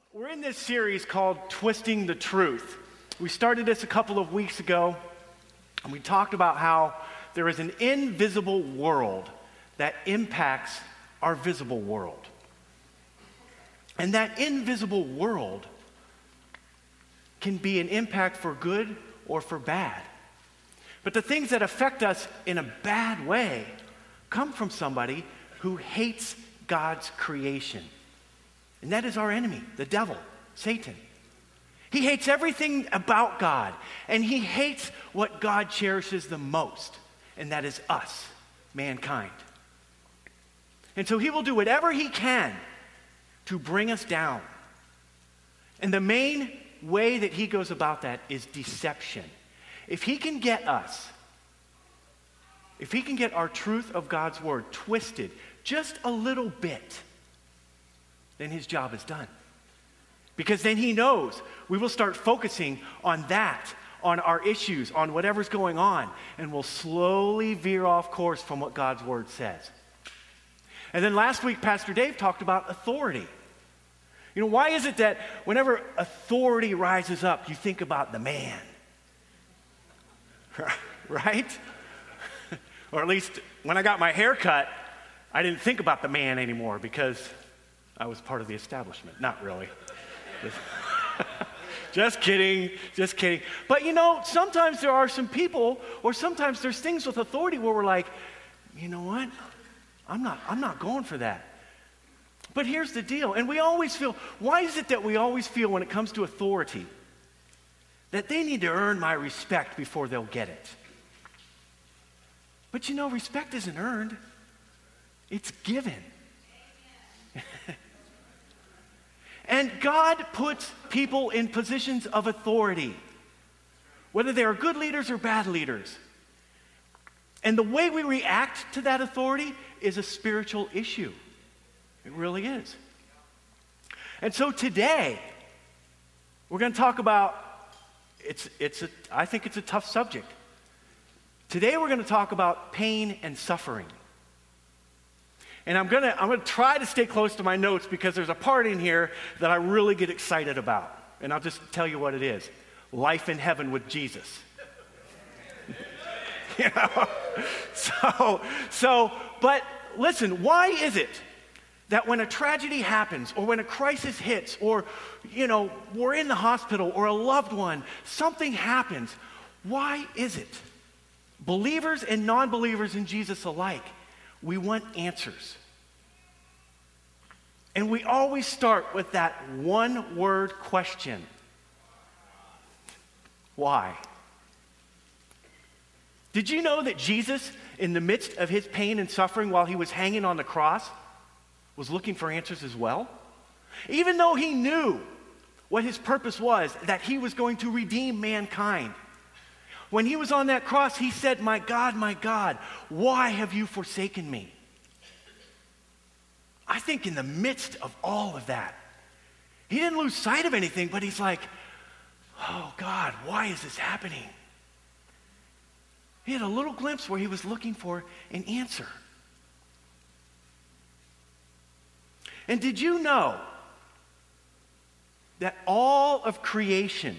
We're in this series called Twisting the Truth. We started this a couple of weeks ago, and we talked about how there is an invisible world that impacts our visible world. And that invisible world can be an impact for good or for bad. But the things that affect us in a bad way come from somebody who hates God's creation. And that is our enemy, the devil, Satan. He hates everything about God, and he hates what God cherishes the most, and that is us, mankind. And so he will do whatever he can to bring us down. And the main way that he goes about that is deception. If he can get us, if he can get our truth of God's word twisted just a little bit, then his job is done. Because then he knows we will start focusing on that, on our issues, on whatever's going on, and we'll slowly veer off course from what God's word says. And then last week, Pastor Dave talked about authority. You know, why is it that whenever authority rises up, you think about the man? Right? Or at least when I got my hair cut, I didn't think about the man anymore because I was part of the establishment. Not really. Just kidding. But you know, sometimes there are some people, or sometimes there's things with authority where we're like, you know what? I'm not going for that. But here's the deal, and we always feel, why is it that we always feel when it comes to authority that they need to earn my respect before they'll get it? But you know, respect isn't earned. It's given. And God puts people in positions of authority, whether they are good leaders or bad leaders. And the way we react to that authority is a spiritual issue. It really is. And so today, we're going to talk about, I think it's a tough subject. Today we're going to talk about pain and suffering. And I'm going to try to stay close to my notes because there's a part in here that I really get excited about. And I'll just tell you what it is. Life in heaven with Jesus. You know? But listen, why is it that when a tragedy happens or when a crisis hits or, you know, we're in the hospital or a loved one, something happens, why is it? Believers and non-believers in Jesus alike, we want answers. And we always start with that one-word question. Why? Did you know that Jesus, in the midst of his pain and suffering while he was hanging on the cross, was looking for answers as well? Even though he knew what his purpose was, that he was going to redeem mankind. When he was on that cross, he said, my God, why have you forsaken me?" I think in the midst of all of that, he didn't lose sight of anything, but he's like, oh God, why is this happening? He had a little glimpse where he was looking for an answer. And did you know that all of creation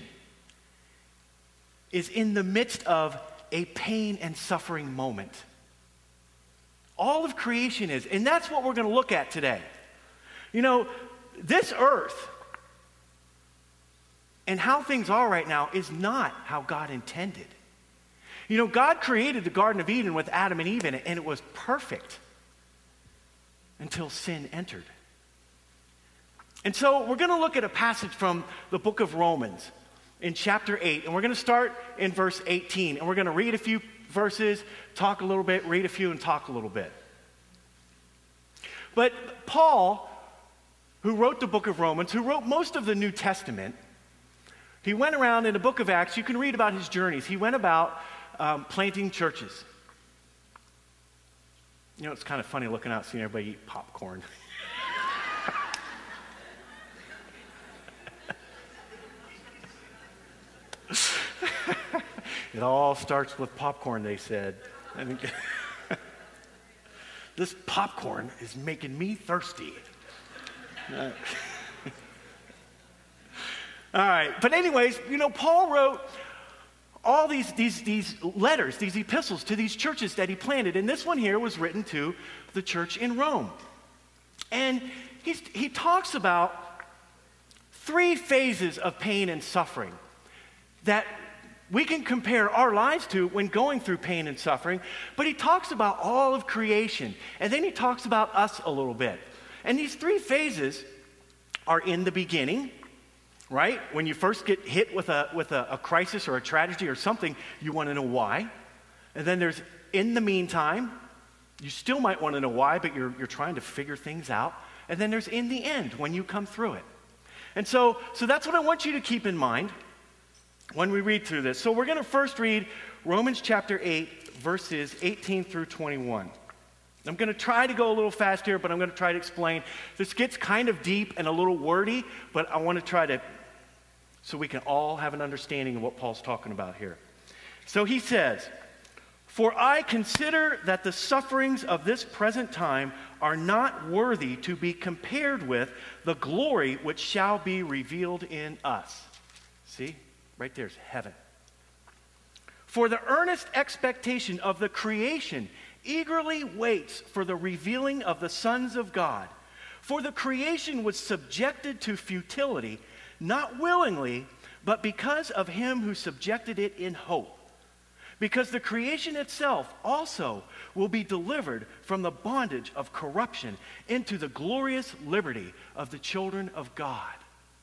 is in the midst of a pain and suffering moment? All of creation is, and that's what we're going to look at today. You know, this earth and how things are right now is not how God intended. You know, God created the Garden of Eden with Adam and Eve in it, and it was perfect until sin entered. And so we're going to look at a passage from the book of Romans in chapter 8, and we're going to start in verse 18, and we're going to read a few verses, talk a little bit, read a few, and talk a little bit. But Paul, who wrote the book of Romans, who wrote most of the New Testament, he went around in the book of Acts. You can read about his journeys. He went about planting churches. You know, it's kind of funny looking out, seeing everybody eat popcorn. It all starts with popcorn, they said. I think this popcorn is making me thirsty. All right. But anyways, Paul wrote all these letters, these epistles to these churches that he planted. And this one here was written to the church in Rome. And he talks about 3 phases of pain and suffering that we can compare our lives to when going through pain and suffering. But he talks about all of creation. And then he talks about us a little bit. And these 3 phases are in the beginning, right? When you first get hit with a crisis or a tragedy or something, you want to know why. And then there's in the meantime. You still might want to know why, but you're trying to figure things out. And then there's in the end, when you come through it. And so that's what I want you to keep in mind when we read through this. So we're going to first read Romans chapter 8, verses 18 through 21. I'm going to try to go a little fast here, but I'm going to try to explain. This gets kind of deep and a little wordy, but I want to try to, so we can all have an understanding of what Paul's talking about here. So he says, "For I consider that the sufferings of this present time are not worthy to be compared with the glory which shall be revealed in us." See? Right there's heaven. "For the earnest expectation of the creation eagerly waits for the revealing of the sons of God. For the creation was subjected to futility, not willingly, but because of him who subjected it in hope. Because the creation itself also will be delivered from the bondage of corruption into the glorious liberty of the children of God."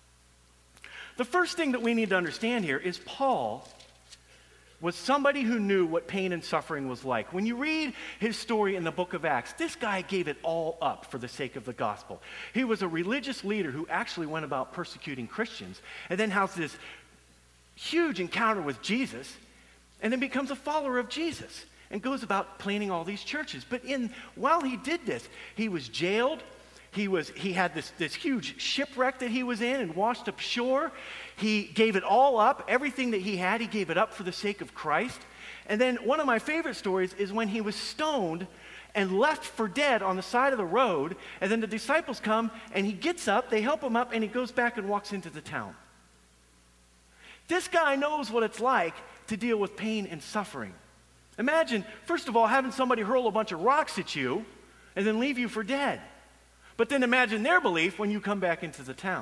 The first thing that we need to understand here is Paul was somebody who knew what pain and suffering was like. When you read his story in the book of Acts, this guy gave it all up for the sake of the gospel. He was a religious leader who actually went about persecuting Christians and then has this huge encounter with Jesus and then becomes a follower of Jesus and goes about planting all these churches. But while he did this, he was jailed. He had this huge shipwreck that he was in and washed up shore. He gave it all up. Everything that he had, he gave it up for the sake of Christ. And then one of my favorite stories is when he was stoned and left for dead on the side of the road. And then the disciples come and he gets up, they help him up, and he goes back and walks into the town. This guy knows what it's like to deal with pain and suffering. Imagine, first of all, having somebody hurl a bunch of rocks at you and then leave you for dead. But then imagine their belief when you come back into the town.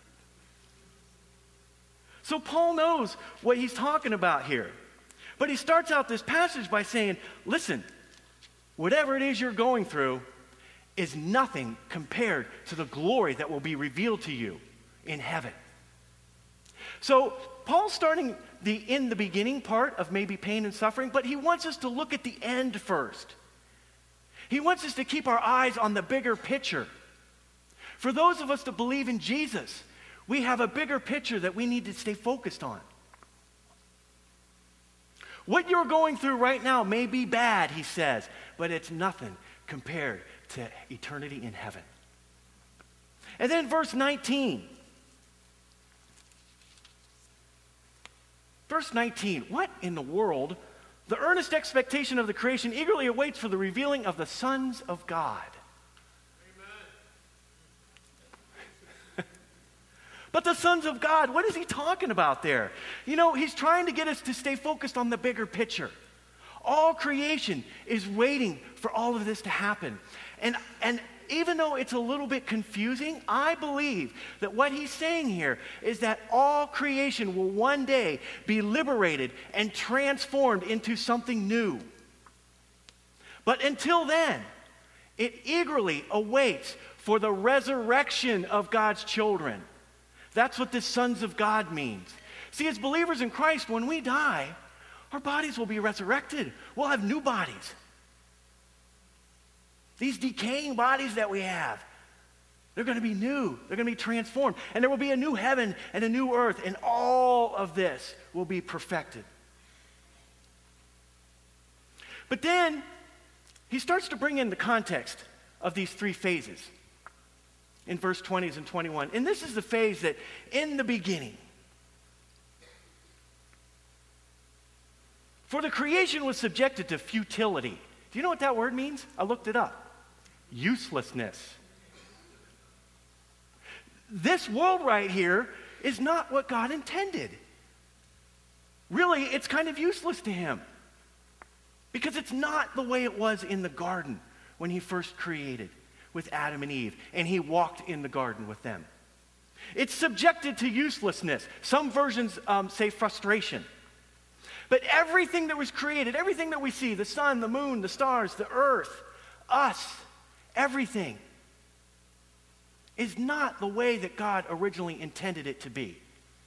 So Paul knows what he's talking about here. But he starts out this passage by saying, listen, whatever it is you're going through is nothing compared to the glory that will be revealed to you in heaven. So Paul's starting in the beginning part of maybe pain and suffering, but he wants us to look at the end first. He wants us to keep our eyes on the bigger picture. For those of us that believe in Jesus, we have a bigger picture that we need to stay focused on. What you're going through right now may be bad, he says, but it's nothing compared to eternity in heaven. And then verse 19. Verse 19, what in the world? "The earnest expectation of the creation eagerly awaits for the revealing of the sons of God." But the sons of God, what is he talking about there? He's trying to get us to stay focused on the bigger picture. All creation is waiting for all of this to happen. And even though it's a little bit confusing, I believe that what he's saying here is that all creation will one day be liberated and transformed into something new. But until then, it eagerly awaits for the resurrection of God's children. That's what the sons of God means. See, as believers in Christ, when we die, our bodies will be resurrected. We'll have new bodies. These decaying bodies that we have, they're going to be new. They're going to be transformed. And there will be a new heaven and a new earth, and all of this will be perfected. But then he starts to bring in the context of these 3 phases in verse 20 and 21. And this is the phase that in the beginning, for the creation was subjected to futility. Do you know what that word means? I looked it up. Uselessness. This world right here is not what God intended. Really, it's kind of useless to him because it's not the way it was in the garden when he first created with Adam and Eve, and he walked in the garden with them. It's subjected to uselessness. Some versions say frustration. But everything that was created, everything that we see, the sun, the moon, the stars, the earth, us, everything, is not the way that God originally intended it to be.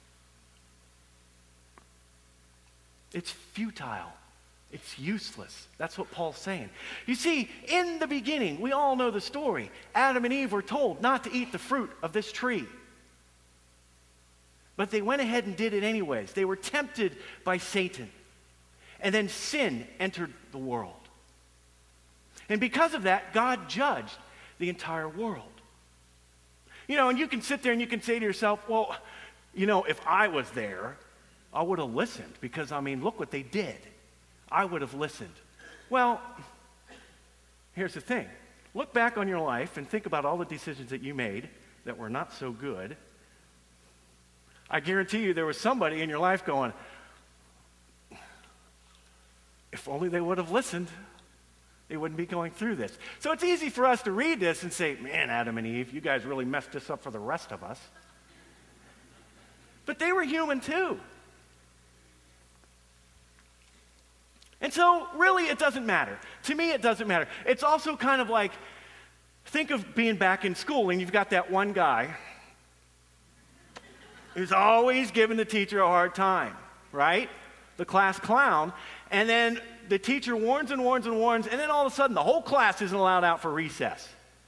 It's futile. It's useless. That's what Paul's saying. You see, in the beginning, we all know the story. Adam and Eve were told not to eat the fruit of this tree. But they went ahead and did it anyways. They were tempted by Satan. And then sin entered the world. And because of that, God judged the entire world. You know, and you can sit there and you can say to yourself, well, you know, if I was there, I would have listened because, I mean, look what they did. I would have listened. Well, here's the thing. Look back on your life and think about all the decisions that you made that were not so good. I guarantee you there was somebody in your life going, if only they would have listened, they wouldn't be going through this. So it's easy for us to read this and say, man, Adam and Eve, you guys really messed this up for the rest of us. But they were human too. And so really it doesn't matter. To me it doesn't matter. It's also kind of like, think of being back in school and you've got that one guy who's always giving the teacher a hard time, right? The class clown. And then the teacher warns and warns and warns, and then all of a sudden the whole class isn't allowed out for recess.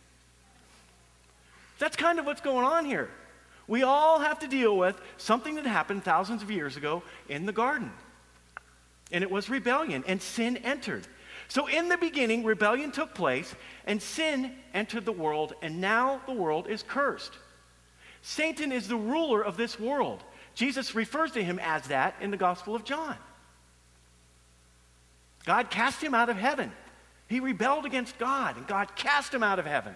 That's kind of what's going on here. We all have to deal with something that happened thousands of years ago in the garden. And it was rebellion, and sin entered. So in the beginning, rebellion took place, and sin entered the world, and now the world is cursed. Satan is the ruler of this world. Jesus refers to him as that in the Gospel of John. God cast him out of heaven. He rebelled against God, and God cast him out of heaven.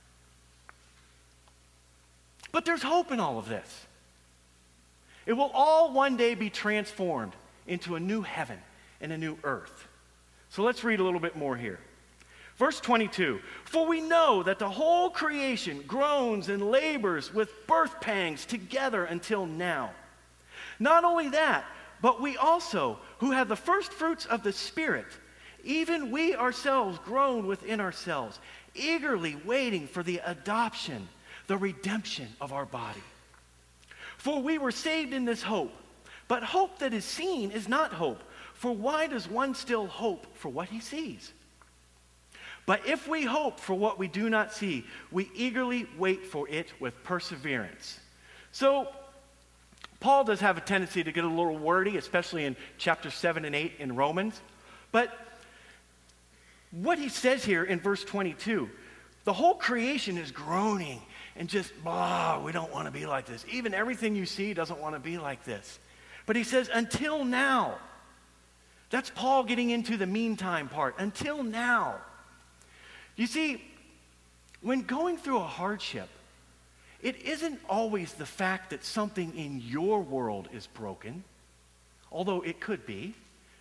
But there's hope in all of this. It will all one day be transformed into a new heaven and a new earth. So let's read a little bit more here. Verse 22, for we know that the whole creation groans and labors with birth pangs together until now. Not only that, but we also, who have the first fruits of the Spirit, even we ourselves groan within ourselves, eagerly waiting for the adoption, the redemption of our body. For we were saved in this hope, but hope that is seen is not hope. For why does one still hope for what he sees? But if we hope for what we do not see, we eagerly wait for it with perseverance. So, Paul does have a tendency to get a little wordy, especially in chapters 7 and 8 in Romans. But what he says here in verse 22, the whole creation is groaning and just, we don't want to be like this. Even everything you see doesn't want to be like this. But he says, until now. That's Paul getting into the meantime part. Until now. You see, when going through a hardship, it isn't always the fact that something in your world is broken, although it could be.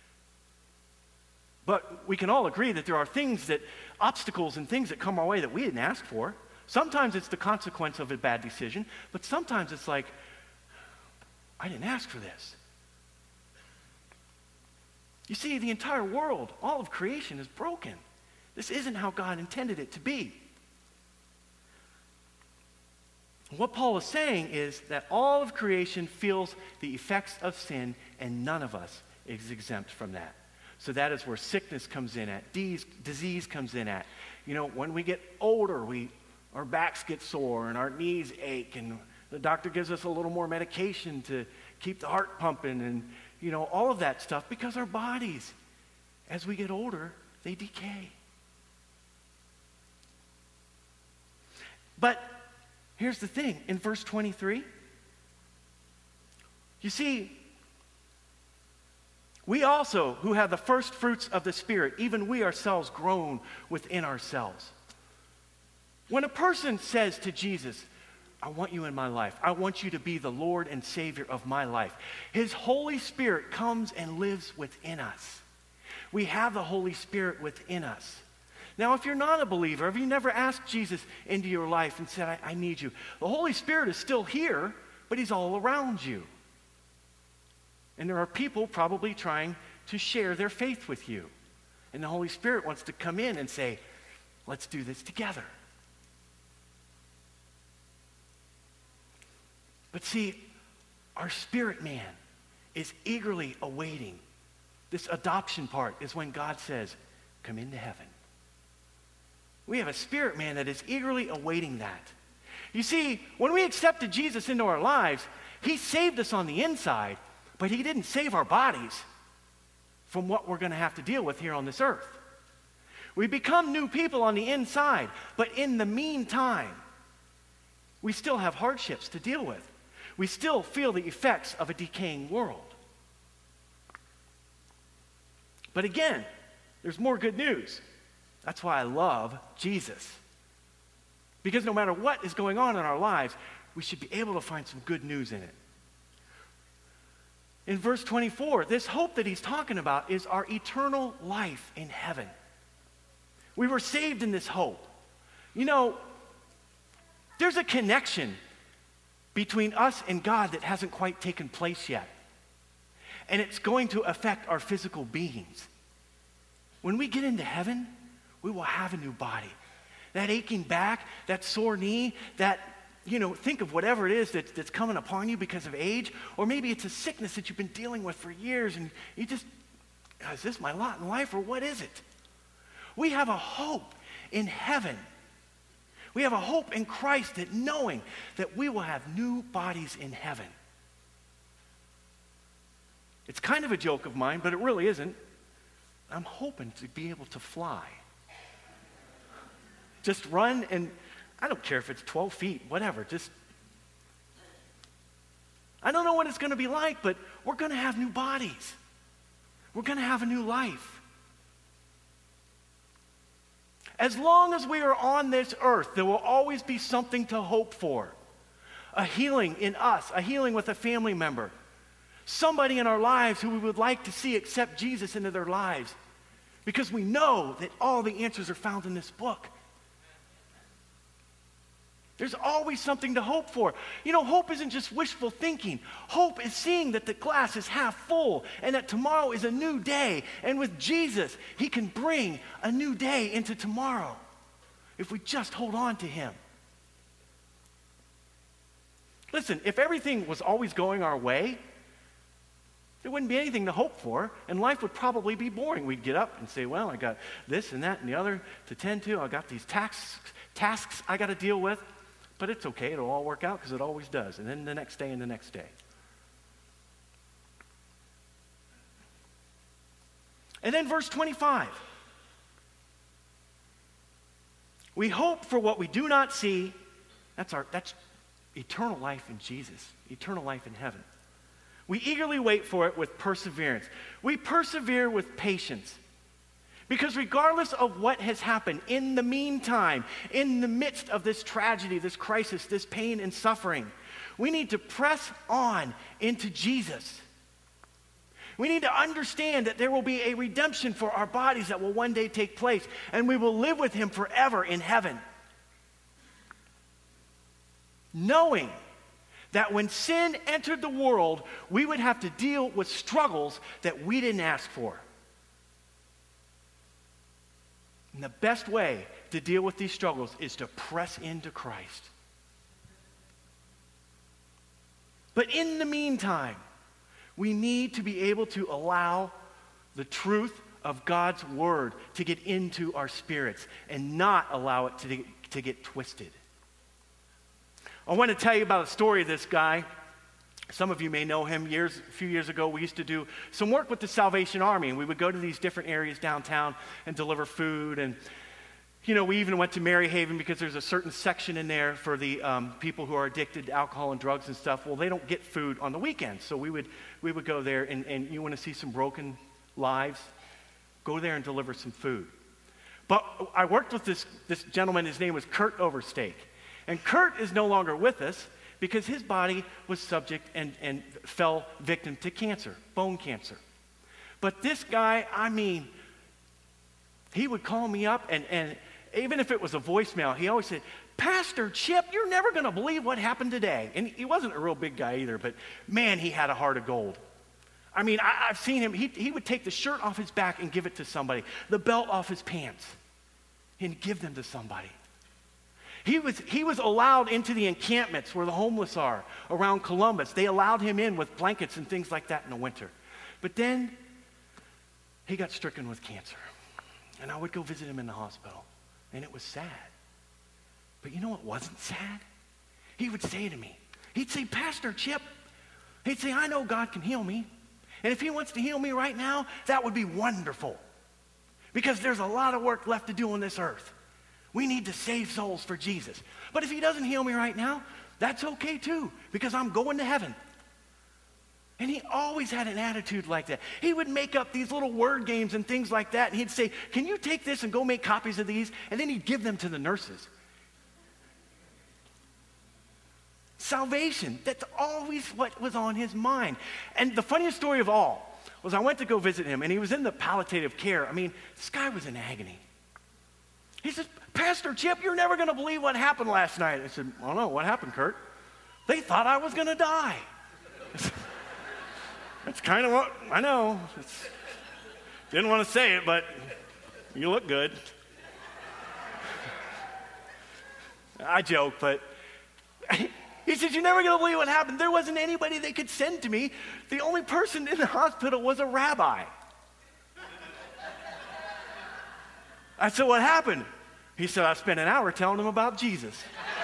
But we can all agree that there are obstacles and things that come our way that we didn't ask for. Sometimes it's the consequence of a bad decision, but sometimes it's like, I didn't ask for this. You see, the entire world, all of creation is broken. This isn't how God intended it to be. What Paul is saying is that all of creation feels the effects of sin, and none of us is exempt from that. So that is where sickness comes in at, disease comes in at. You know, when we get older, our backs get sore and our knees ache, and the doctor gives us a little more medication to keep the heart pumping, and, you know, all of that stuff, because our bodies, as we get older, they decay. But here's the thing, in verse 23, you see, we also, who have the first fruits of the Spirit, even we ourselves groan within ourselves. When a person says to Jesus, I want you in my life. I want you to be the Lord and Savior of my life. His Holy Spirit comes and lives within us. We have the Holy Spirit within us. Now, if you're not a believer, if you never asked Jesus into your life and said, I need you, the Holy Spirit is still here, but he's all around you. And there are people probably trying to share their faith with you. And the Holy Spirit wants to come in and say, let's do this together. But see, our spirit man is eagerly awaiting. This adoption part is when God says, come into heaven. We have a spirit man that is eagerly awaiting that. You see, when we accepted Jesus into our lives, he saved us on the inside, but he didn't save our bodies from what we're going to have to deal with here on this earth. We become new people on the inside, but in the meantime, we still have hardships to deal with. We still feel the effects of a decaying world. But again, there's more good news. That's why I love Jesus. Because no matter what is going on in our lives, we should be able to find some good news in it. In verse 24, this hope that he's talking about is our eternal life in heaven. We were saved in this hope. You know, there's a connection between us and God that hasn't quite taken place yet. And it's going to affect our physical beings. When we get into heaven, we will have a new body. That aching back, that sore knee, that, think of whatever it is that's coming upon you because of age, or maybe it's a sickness that you've been dealing with for years, and you just, is this my lot in life, or what is it? We have a hope in heaven. We have a hope in Christ, that knowing that we will have new bodies in heaven. It's kind of a joke of mine, but it really isn't. I'm hoping to be able to fly. Just run, and I don't care if it's 12 feet, whatever. I don't know what it's going to be like, but we're going to have new bodies. We're going to have a new life. As long as we are on this earth, there will always be something to hope for. A healing in us, a healing with a family member. Somebody in our lives who we would like to see accept Jesus into their lives. Because we know that all the answers are found in this book. There's always something to hope for. Hope isn't just wishful thinking. Hope is seeing that the glass is half full and that tomorrow is a new day. And with Jesus, he can bring a new day into tomorrow if we just hold on to him. Listen, if everything was always going our way, there wouldn't be anything to hope for, and life would probably be boring. We'd get up and say, well, I got this and that and the other to tend to. I got these tasks I got to deal with. But it's okay. It'll all work out because it always does. And then the next day and the next day. And then verse 25. We hope for what we do not see. That's eternal life in Jesus. Eternal life in heaven. We eagerly wait for it with perseverance. We persevere with patience. Because regardless of what has happened in the meantime, in the midst of this tragedy, this crisis, this pain and suffering, we need to press on into Jesus. We need to understand that there will be a redemption for our bodies that will one day take place, and we will live with him forever in heaven. Knowing that when sin entered the world, we would have to deal with struggles that we didn't ask for. And the best way to deal with these struggles is to press into Christ. But in the meantime, we need to be able to allow the truth of God's word to get into our spirits and not allow it to get twisted. I want to tell you about a story of this guy. Some of you may know him. A few years ago, we used to do some work with the Salvation Army, and we would go to these different areas downtown and deliver food. And, we even went to Mary Haven because there's a certain section in there for the people who are addicted to alcohol and drugs and stuff. Well, they don't get food on the weekends, so we would go there, and you want to see some broken lives, go there and deliver some food. But I worked with this gentleman. His name was Kurt Overstake. And Kurt is no longer with us because his body was subject and fell victim to cancer, bone cancer. But this guy, I mean, he would call me up, and even if it was a voicemail, he always said, Pastor Chip, you're never going to believe what happened today. And he wasn't a real big guy either, but man, he had a heart of gold. I mean, I've seen him. He would take the shirt off his back and give it to somebody, the belt off his pants, and give them to somebody. He was allowed into the encampments where the homeless are around Columbus. They allowed him in with blankets and things like that in the winter. But then he got stricken with cancer. And I would go visit him in the hospital. And it was sad. But you know what wasn't sad? He would say to me, he'd say, Pastor Chip, he'd say, I know God can heal me. And if he wants to heal me right now, that would be wonderful. Because there's a lot of work left to do on this earth. We need to save souls for Jesus. But if he doesn't heal me right now, that's okay too, because I'm going to heaven. And he always had an attitude like that. He would make up these little word games and things like that, and he'd say, can you take this and go make copies of these? And then he'd give them to the nurses. Salvation, that's always what was on his mind. And the funniest story of all was I went to go visit him, and he was in the palliative care. I mean, this guy was in agony. He said, Pastor Chip, you're never going to believe what happened last night. I said, I don't know, what happened, Kurt? They thought I was going to die. That's kind of what, I know. Didn't want to say it, but you look good. I joke, but he said, you're never going to believe what happened. There wasn't anybody they could send to me. The only person in the hospital was a rabbi. I said, what happened? He said, I spent an hour telling him about Jesus.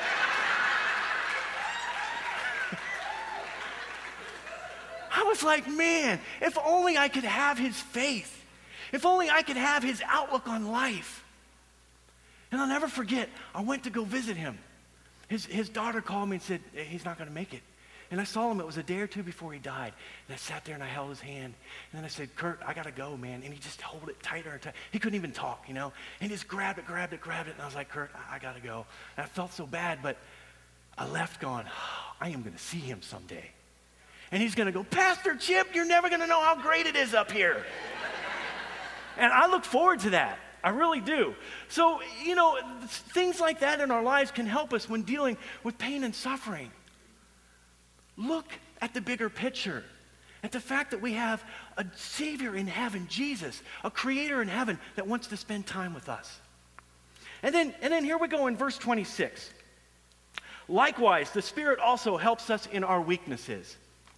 I was like, man, if only I could have his faith. If only I could have his outlook on life. And I'll never forget, I went to go visit him. His daughter called me and said, he's not going to make it. And I saw him, it was a day or two before he died. And I sat there and I held his hand. And then I said, Kurt, I got to go, man. And he just held it tighter and tighter. He couldn't even talk, you know. And he just grabbed it. And I was like, Kurt, I got to go. And I felt so bad, but I left going, oh, I am going to see him someday. And he's going to go, Pastor Chip, you're never going to know how great it is up here. And I look forward to that. I really do. So, you know, things like that in our lives can help us when dealing with pain and suffering. Look at the bigger picture, at the fact that we have a Savior in heaven, Jesus, a Creator in heaven that wants to spend time with us. And then here we go in verse 26. Likewise, the Spirit also helps us in our weaknesses.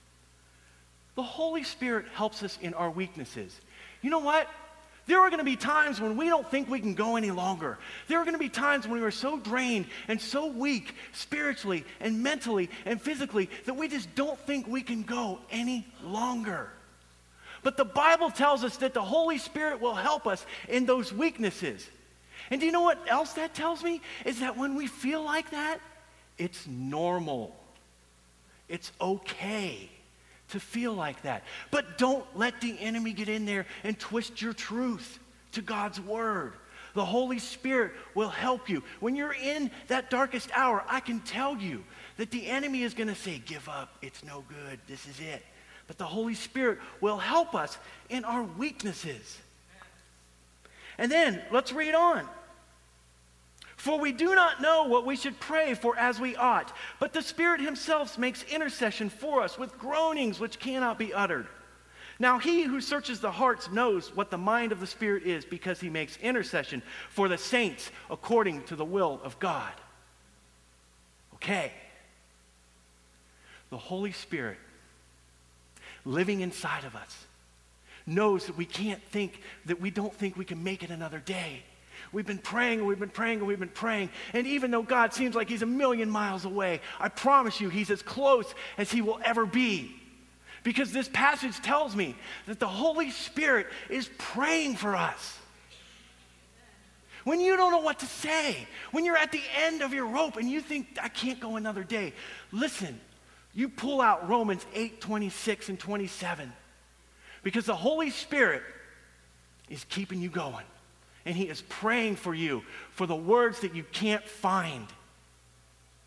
The Holy Spirit helps us in our weaknesses. You know what? There are going to be times when we don't think we can go any longer. There are going to be times when we are so drained and so weak spiritually and mentally and physically that we just don't think we can go any longer. But the Bible tells us that the Holy Spirit will help us in those weaknesses. And do you know what else that tells me? Is that when we feel like that, it's normal. It's okay to feel like that. But don't let the enemy get in there and twist your truth to God's word. The Holy Spirit will help you. When you're in that darkest hour, I can tell you that the enemy is going to say, give up, it's no good, this is it. But the Holy Spirit will help us in our weaknesses. And then, let's read on. For we do not know what we should pray for as we ought, but the Spirit himself makes intercession for us with groanings which cannot be uttered. Now he who searches the hearts knows what the mind of the Spirit is, because he makes intercession for the saints according to the will of God. Okay. The Holy Spirit living inside of us knows that we don't think we can make it another day. We've been praying, and even though God seems like he's a million miles away, I promise you he's as close as he will ever be. Because this passage tells me that the Holy Spirit is praying for us. When you don't know what to say, when you're at the end of your rope and you think, I can't go another day, listen, you pull out Romans 8:26 and 27. Because the Holy Spirit is keeping you going. And he is praying for you for the words that you can't find.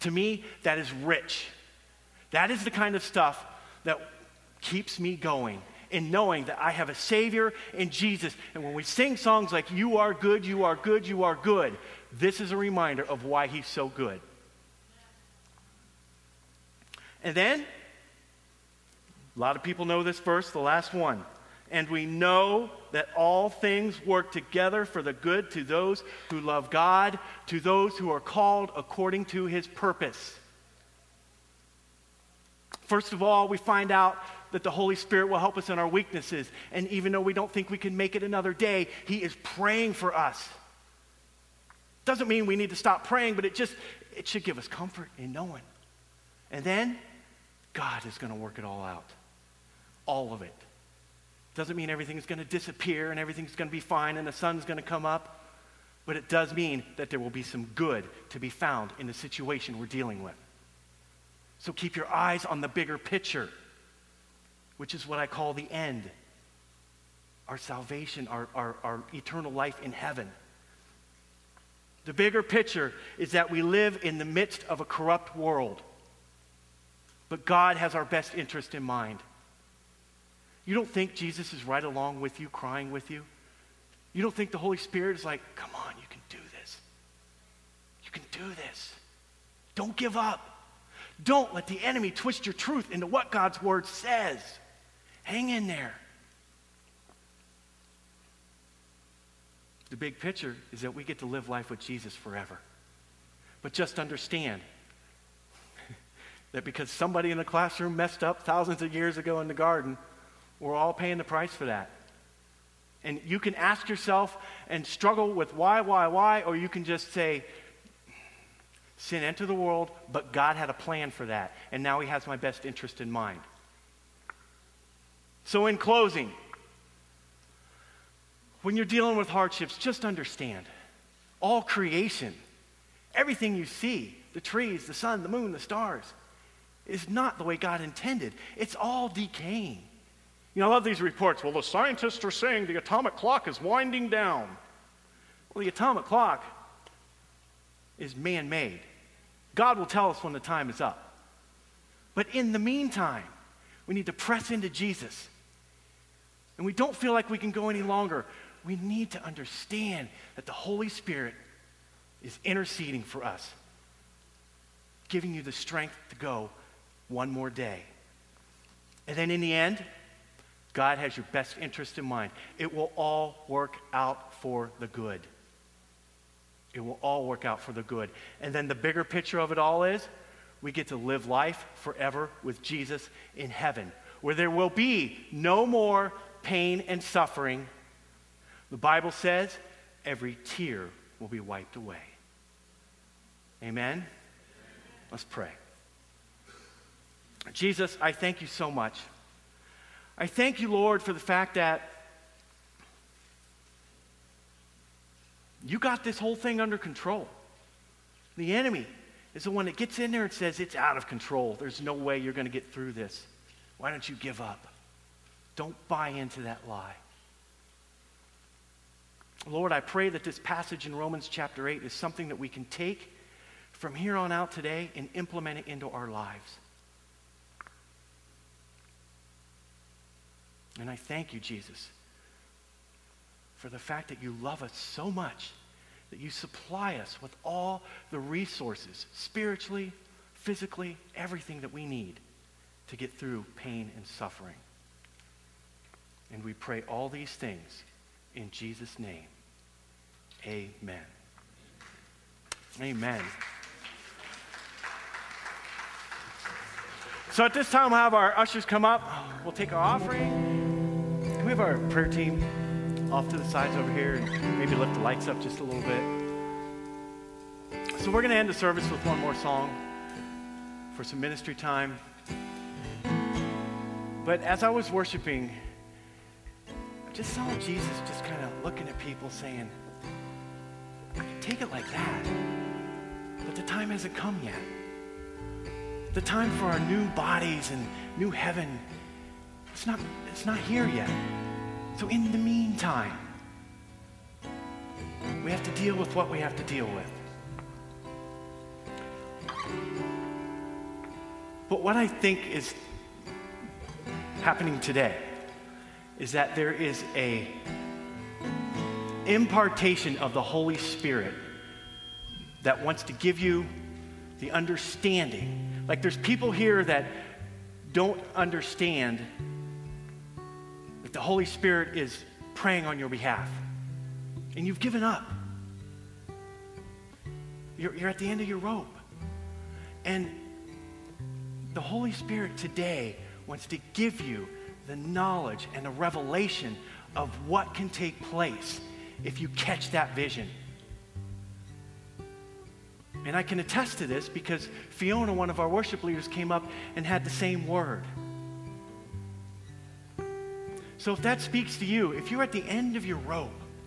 To me, that is rich. That is the kind of stuff that keeps me going in knowing that I have a Savior in Jesus. And when we sing songs like, "You are good, you are good, you are good," this is a reminder of why he's so good. And then, a lot of people know this verse, the last one. And we know that all things work together for the good to those who love God, to those who are called according to his purpose. First of all, we find out that the Holy Spirit will help us in our weaknesses. And even though we don't think we can make it another day, he is praying for us. Doesn't mean we need to stop praying, but it should give us comfort in knowing. And then, God is going to work it all out. All of it. Doesn't mean everything's going to disappear and everything's going to be fine and the sun's going to come up. But it does mean that there will be some good to be found in the situation we're dealing with. So keep your eyes on the bigger picture, which is what I call the end. Our salvation, our eternal life in heaven. The bigger picture is that we live in the midst of a corrupt world. But God has our best interest in mind. You don't think Jesus is right along with you, crying with you? You don't think the Holy Spirit is like, "Come on, you can do this. You can do this. Don't give up. Don't let the enemy twist your truth into what God's word says. Hang in there." The big picture is that we get to live life with Jesus forever. But just understand that because somebody in the classroom messed up thousands of years ago in the garden, we're all paying the price for that. And you can ask yourself and struggle with why, or you can just say, sin entered the world, but God had a plan for that, and now he has my best interest in mind. So in closing, when you're dealing with hardships, just understand, all creation, everything you see, the trees, the sun, the moon, the stars, is not the way God intended. It's all decaying. You know, I love these reports. Well, the scientists are saying the atomic clock is winding down. Well, the atomic clock is man-made. God will tell us when the time is up. But in the meantime, we need to press into Jesus. And we don't feel like we can go any longer. We need to understand that the Holy Spirit is interceding for us, giving you the strength to go one more day. And then in the end, God has your best interest in mind. It will all work out for the good. It will all work out for the good. And then the bigger picture of it all is we get to live life forever with Jesus in heaven, where there will be no more pain and suffering. The Bible says every tear will be wiped away. Amen? Let's pray. Jesus, I thank you so much. I thank you, Lord, for the fact that you got this whole thing under control. The enemy is the one that gets in there and says, it's out of control. There's no way you're going to get through this. Why don't you give up? Don't buy into that lie. Lord, I pray that this passage in Romans chapter 8 is something that we can take from here on out today and implement it into our lives. And I thank you, Jesus, for the fact that you love us so much that you supply us with all the resources, spiritually, physically, everything that we need to get through pain and suffering. And we pray all these things in Jesus' name. Amen. Amen. So at this time, we'll have our ushers come up. We'll take our offering. Can we have our prayer team off to the sides over here and maybe lift the lights up just a little bit? So we're going to end the service with one more song for some ministry time. But as I was worshiping, I just saw Jesus just kind of looking at people saying, I can take it like that, but the time hasn't come yet. The time for our new bodies and new heaven, it's not here yet. So in the meantime, we have to deal with what we have to deal with. But what I think is happening today is that there is a impartation of the Holy Spirit that wants to give you the understanding. Like there's people here that don't understand that the Holy Spirit is praying on your behalf. And you've given up. You're at the end of your rope. And the Holy Spirit today wants to give you the knowledge and the revelation of what can take place if you catch that vision. And I can attest to this because Fiona, one of our worship leaders, came up and had the same word. So if that speaks to you, if you're at the end of your rope,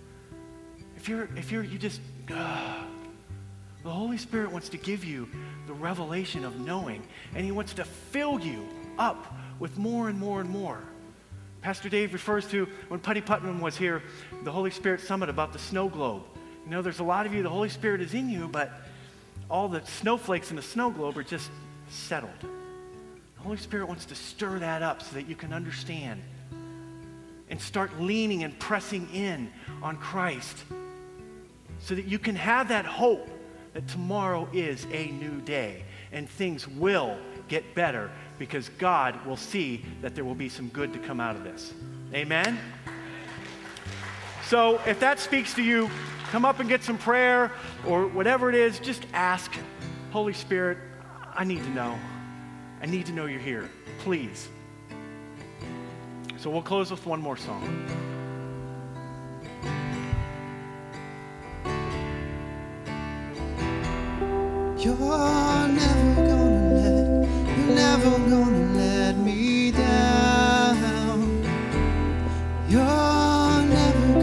the Holy Spirit wants to give you the revelation of knowing, and he wants to fill you up with more and more and more. Pastor Dave refers to, when Putty Putnam was here, the Holy Spirit Summit, about the snow globe. You know, there's a lot of you, the Holy Spirit is in you, but all the snowflakes in the snow globe are just settled. The Holy Spirit wants to stir that up so that you can understand and start leaning and pressing in on Christ so that you can have that hope that tomorrow is a new day and things will get better because God will see that there will be some good to come out of this. Amen? So if that speaks to you, come up and get some prayer or whatever it is, just ask, Holy Spirit, I need to know. I need to know you're here. Please. So we'll close with one more song. You're never gonna let me down. You're never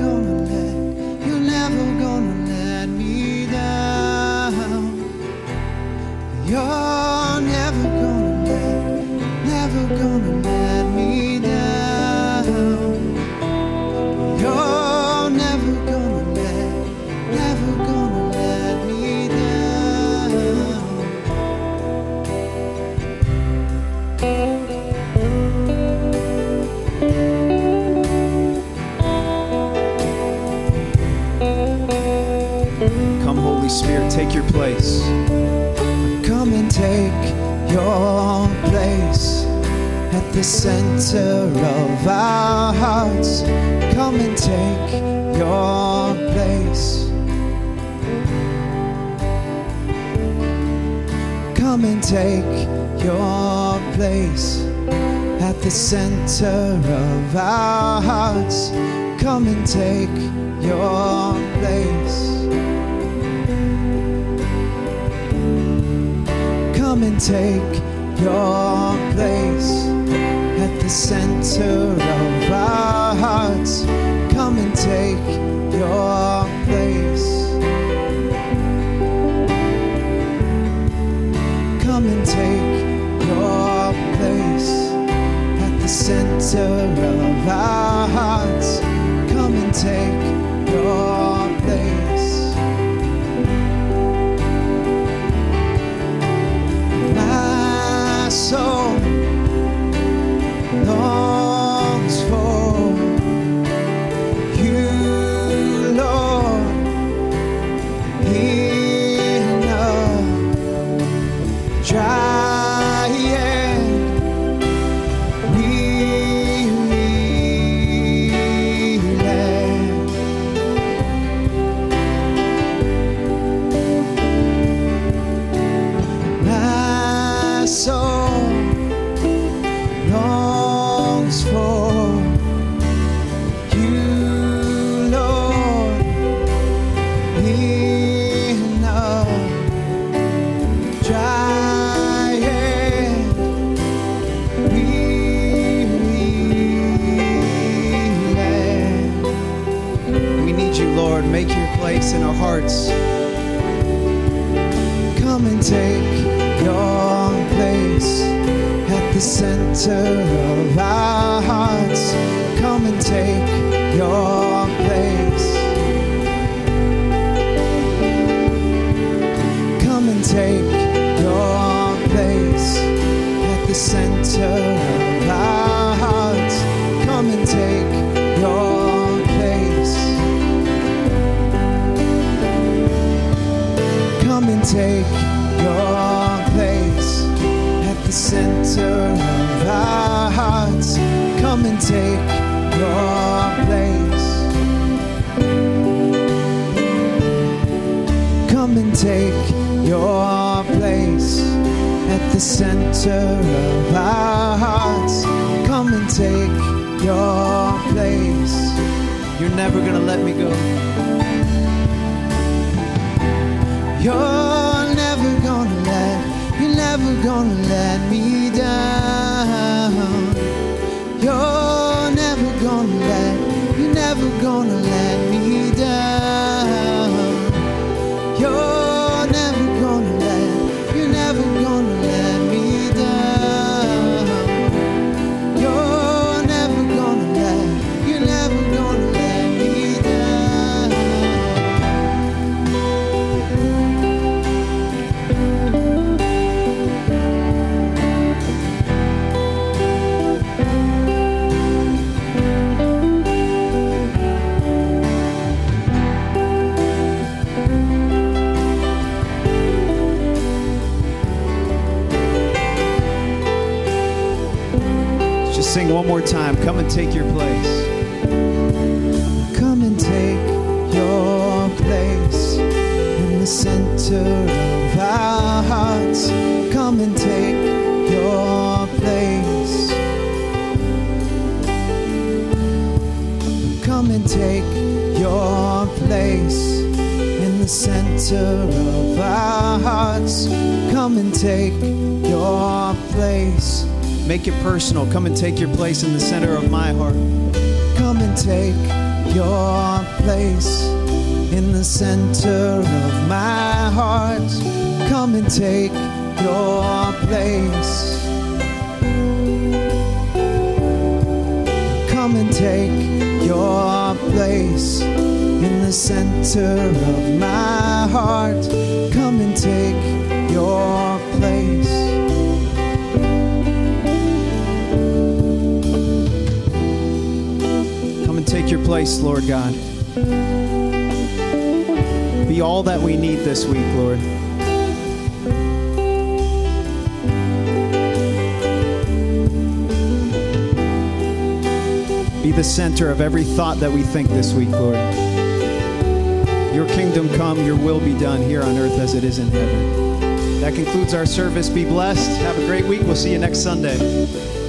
gonna let me down. You're never gonna let me down. You're never gonna let me down. Come, Holy Spirit, take your place. Come and take your place at the center of our hearts. Come and take your place. Come and take your place at the center of our hearts. Come and take your place. Come and take your place at the center of our hearts. Come and take your place. Come and take your place at the center of our hearts. Come and take your place. My soul longs for you, Lord, in a dry and weary land. My soul longs for you, Lord, in a dry and weary land. We need you, Lord. Make your place in our hearts. Come and take your place at the center of our hearts. Come and take your place. Come and take your place at center of our hearts. Come and take your place. Come and take your place at the center of our hearts. Come and take your place. Come and take your place at the center of our hearts. Come and take your place. You're never gonna let me go. You're never gonna let me down. You're never gonna let me down. You're never gonna let me down. You're never gonna let me down. Just sing one more time. Come and take your place. Come and take your place in the center of our hearts. Come and take your place. Come and take your place in the center of our hearts. Come and take your place. Make it personal. Come and take your place in the center of my heart. Come and take your place in the center of my heart. Come and take your place. Come and take your place in the center of my heart. Come and take your place. Take your place, Lord God. Be all that we need this week, Lord. Be the center of every thought that we think this week, Lord. Your kingdom come, your will be done here on earth as it is in heaven. That concludes our service. Be blessed. Have a great week. We'll see you next Sunday.